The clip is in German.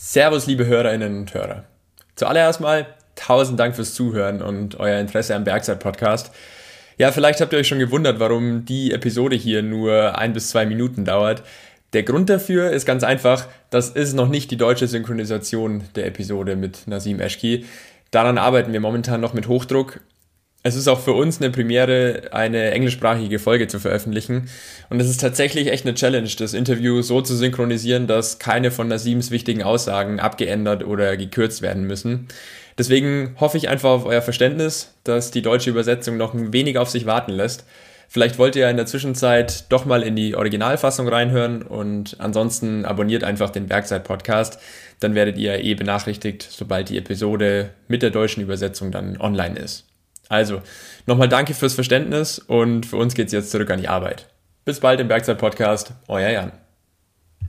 Servus, liebe Hörerinnen und Hörer. Zuallererst mal 1000 Dank fürs Zuhören und euer Interesse am Bergzeit-Podcast. Ja, vielleicht habt ihr euch schon gewundert, warum die Episode hier nur 1 bis 2 Minuten dauert. Der Grund dafür ist ganz einfach, das ist noch nicht die deutsche Synchronisation der Episode mit Nazim Eschki. Daran arbeiten wir momentan noch mit Hochdruck. Es ist auch für uns eine Premiere, eine englischsprachige Folge zu veröffentlichen. Und es ist tatsächlich echt eine Challenge, das Interview so zu synchronisieren, dass keine von Nazims wichtigen Aussagen abgeändert oder gekürzt werden müssen. Deswegen hoffe ich einfach auf euer Verständnis, dass die deutsche Übersetzung noch ein wenig auf sich warten lässt. Vielleicht wollt ihr in der Zwischenzeit doch mal in die Originalfassung reinhören und ansonsten abonniert einfach den Bergzeit-Podcast. Dann werdet ihr benachrichtigt, sobald die Episode mit der deutschen Übersetzung dann online ist. Also, nochmal danke fürs Verständnis und für uns geht's jetzt zurück an die Arbeit. Bis bald im Bergzeit-Podcast, euer Jan.